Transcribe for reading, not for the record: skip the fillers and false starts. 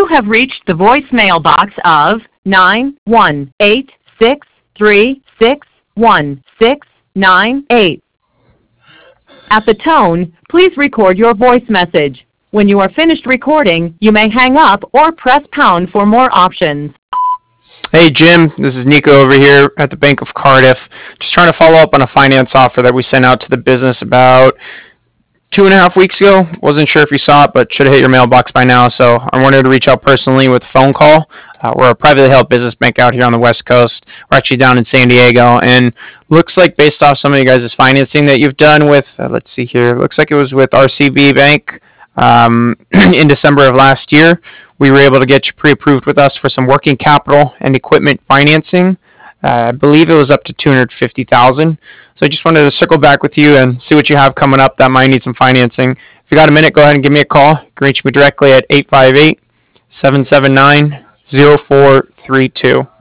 You have reached the voicemail box of 918636168. At the tone, please record your voice message. When you are finished recording, you may hang up or press pound for more options. Hey Jim, this is Nico over here at the Bank of Cardiff. Just trying to follow up on a finance offer that we sent out to the business about 2.5 weeks ago. Wasn't sure if you saw it, but should have hit your mailbox by now. So I wanted to reach out personally with a phone call. We're a privately held business bank out here on the West Coast. We're actually down in San Diego, and looks like based off some of you guys' financing that you've done with, let's see here, looks like it was with RCB Bank in December of last year. We were able to get you pre-approved with us for some working capital and equipment financing. I believe it was up to $250,000. So I just wanted to circle back with you and see what you have coming up that might need some financing. If you got a minute, go ahead and give me a call. You can reach me directly at 858-779-0432.